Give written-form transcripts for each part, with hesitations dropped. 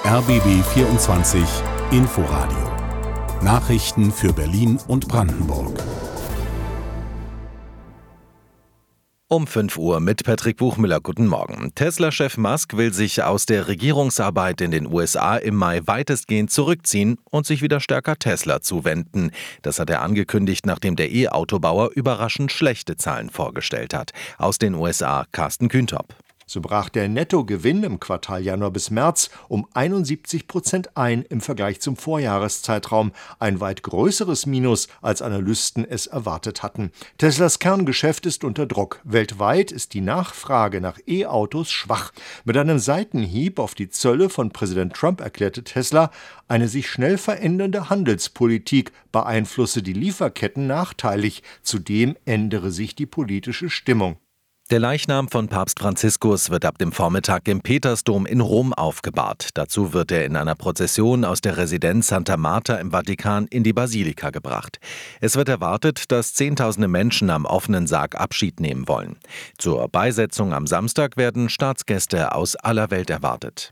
RBB 24 Inforadio. Nachrichten für Berlin und Brandenburg. Um 5 Uhr mit Patrick Buchmüller. Guten Morgen. Tesla-Chef Musk will sich aus der Regierungsarbeit in den USA im Mai weitestgehend zurückziehen und sich wieder stärker Tesla zuwenden. Das hat er angekündigt, nachdem der E-Autobauer überraschend schlechte Zahlen vorgestellt hat. Aus den USA Carsten Kühntop. So brach der Nettogewinn im Quartal Januar bis März um 71% ein im Vergleich zum Vorjahreszeitraum. Ein weit größeres Minus, als Analysten es erwartet hatten. Teslas Kerngeschäft ist unter Druck. Weltweit ist die Nachfrage nach E-Autos schwach. Mit einem Seitenhieb auf die Zölle von Präsident Trump erklärte Tesla, eine sich schnell verändernde Handelspolitik beeinflusse die Lieferketten nachteilig. Zudem ändere sich die politische Stimmung. Der Leichnam von Papst Franziskus wird ab dem Vormittag im Petersdom in Rom aufgebahrt. Dazu wird er in einer Prozession aus der Residenz Santa Marta im Vatikan in die Basilika gebracht. Es wird erwartet, dass Zehntausende Menschen am offenen Sarg Abschied nehmen wollen. Zur Beisetzung am Samstag werden Staatsgäste aus aller Welt erwartet.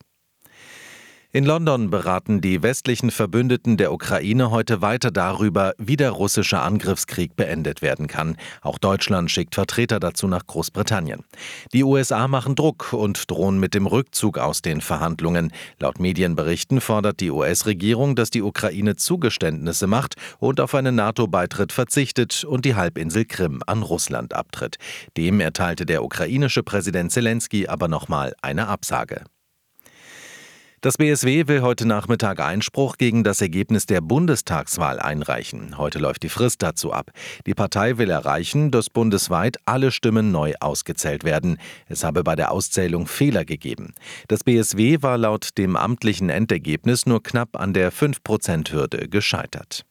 In London beraten die westlichen Verbündeten der Ukraine heute weiter darüber, wie der russische Angriffskrieg beendet werden kann. Auch Deutschland schickt Vertreter dazu nach Großbritannien. Die USA machen Druck und drohen mit dem Rückzug aus den Verhandlungen. Laut Medienberichten fordert die US-Regierung, dass die Ukraine Zugeständnisse macht und auf einen NATO-Beitritt verzichtet und die Halbinsel Krim an Russland abtritt. Dem erteilte der ukrainische Präsident Selenskyj aber nochmal eine Absage. Das BSW will heute Nachmittag Einspruch gegen das Ergebnis der Bundestagswahl einreichen. Heute läuft die Frist dazu ab. Die Partei will erreichen, dass bundesweit alle Stimmen neu ausgezählt werden. Es habe bei der Auszählung Fehler gegeben. Das BSW war laut dem amtlichen Endergebnis nur knapp an der 5%-Hürde gescheitert.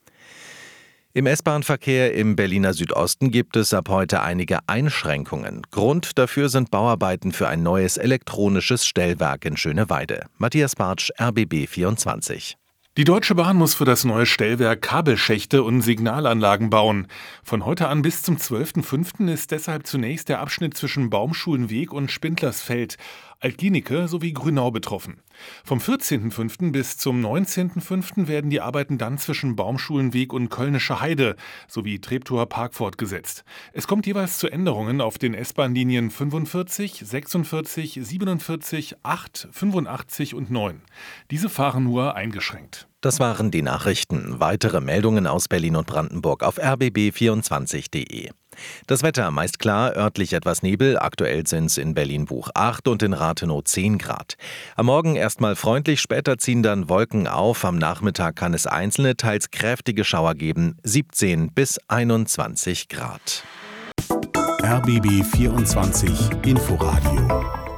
Im S-Bahn-Verkehr im Berliner Südosten gibt es ab heute einige Einschränkungen. Grund dafür sind Bauarbeiten für ein neues elektronisches Stellwerk in Schöneweide. Matthias Bartsch, RBB 24. Die Deutsche Bahn muss für das neue Stellwerk Kabelschächte und Signalanlagen bauen. Von heute an bis zum 12.05. ist deshalb zunächst der Abschnitt zwischen Baumschulenweg und Spindlersfeld, Altlinike sowie Grünau betroffen. Vom 14.05. bis zum 19.05. werden die Arbeiten dann zwischen Baumschulenweg und Kölnische Heide sowie Treptower Park fortgesetzt. Es kommt jeweils zu Änderungen auf den S-Bahn-Linien 45, 46, 47, 8, 85 und 9. Diese fahren nur eingeschränkt. Das waren die Nachrichten. Weitere Meldungen aus Berlin und Brandenburg auf rbb24.de. Das Wetter meist klar, örtlich etwas Nebel. Aktuell sind es in Berlin-Buch 8 und in Rathenow 10 Grad. Am Morgen erstmal freundlich, später ziehen dann Wolken auf. Am Nachmittag kann es einzelne, teils kräftige Schauer geben. 17 bis 21 Grad. RBB 24 Inforadio